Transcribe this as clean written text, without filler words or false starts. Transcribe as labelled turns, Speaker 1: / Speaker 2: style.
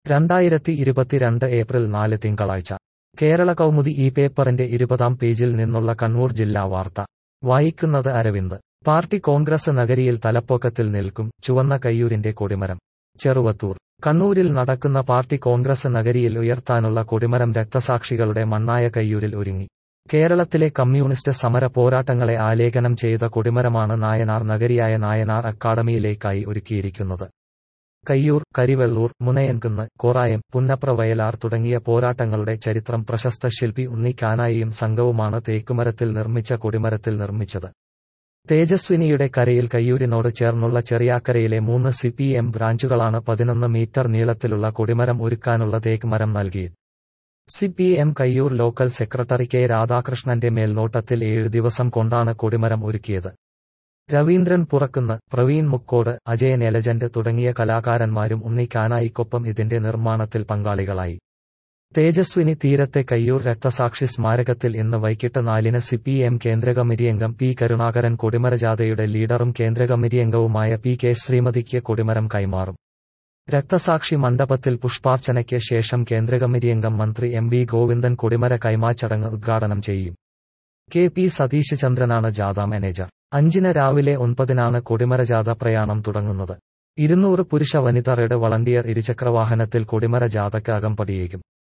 Speaker 1: 2022 April 4 തിങ്കളാഴ്ച കേരള കൗമുദി ഈ പേപ്പറിന്റെ 20-ാം പേജിൽ നിന്നുള്ള കണ്ണൂർ ജില്ലാ വാർത്ത വായിക്കുന്നത് അരവിന്ദ്. പാർട്ടി കോൺഗ്രസ് നഗരിയിൽ തലപ്പൊക്കത്തിൽ നിൽക്കും ചുവന്ന കയ്യൂരിന്റെ കൊടിമരം. ചെറുവത്തൂർ. കണ്ണൂരിൽ നടക്കുന്ന പാർട്ടി കോൺഗ്രസ് നഗരിയിൽ ഉയർത്താനുള്ള കൊടിമരം രക്തസാക്ഷികളുടെ മണ്ണായ കയ്യൂരിൽ ഒരുങ്ങി. കേരളത്തിലെ കമ്മ്യൂണിസ്റ്റ് സമര പോരാട്ടങ്ങളെ ആലേഖനം ചെയ്ത കൊടിമരമാണ് നായനാർ നഗരിയായ നായനാർ അക്കാഡമിയിലേക്കായി ഒരുക്കിയിരിക്കുന്നത്. കയ്യൂർ, കരിവെള്ളൂർ, മുനയൻകുന്ന്, കോറായം, പുന്നപ്ര വയലാർ തുടങ്ങിയ പോരാട്ടങ്ങളുടെ ചരിത്രം പ്രശസ്ത ശില്പി ഉണ്ണിക്കാനായിയും സംഘവുമാണ് തേക്കുമരത്തിൽ നിർമ്മിച്ച കൊടിമരത്തിൽ നിർമ്മിച്ചത്. തേജസ്വിനിയുടെ കരയിൽ കയ്യൂരിനോട് ചേർന്നുള്ള ചെറിയാക്കരയിലെ 3 CPM ബ്രാഞ്ചുകളാണ് 11 മീറ്റർ നീളത്തിലുള്ള കൊടിമരം ഒരുക്കാനുള്ള തേക്ക് മരം നൽകിയത്. CPM Kayyur local secretary K രാധാകൃഷ്ണന്റെ മേൽനോട്ടത്തിൽ 7 ദിവസം കൊണ്ടാണ് കൊടിമരം ഒരുക്കിയത്. രവീന്ദ്രൻ പുറക്കുന്ന്, പ്രവീൺ മുക്കോട്, അജയൻ എലജന്റ് തുടങ്ങിയ കലാകാരന്മാരും ഉണ്ണിക്കാനായിക്കൊപ്പം ഇതിന്റെ നിർമ്മാണത്തിൽ പങ്കാളികളായി. തേജസ്വിനി തീരത്തെ കയ്യൂർ രക്തസാക്ഷി സ്മാരകത്തിൽ ഇന്ന് വൈകിട്ട് 4-ന് CPM കേന്ദ്രകമ്മിറ്റിയംഗം പി കരുണാകരൻ കൊടിമരജാഥയുടെ ലീഡറും കേന്ദ്രകമ്മിറ്റിയംഗവുമായ PK ശ്രീമതിക്ക് കൊടിമരം കൈമാറും. രക്തസാക്ഷി മണ്ഡപത്തിൽ പുഷ്പാർച്ചനയ്ക്ക് ശേഷം കേന്ദ്രകമ്മിറ്റിയംഗം മന്ത്രി MV ഗോവിന്ദൻ കൊടിമര കൈമാച്ചടങ്ങ് ഉദ്ഘാടനം ചെയ്യും. KP സതീശ് ചന്ദ്രനാണ് ജാഥ മാനേജർ. 5-ന് രാവിലെ 9-നാണ് കൊടിമരജാഥ പ്രയാണം തുടങ്ങുന്നത്. 200 പുരുഷ വനിത റെഡ് വളണ്ടിയർ ഇരുചക്രവാഹനത്തിൽ കൊടിമര ജാഥയ്ക്ക് അകമ്പടിയേകും.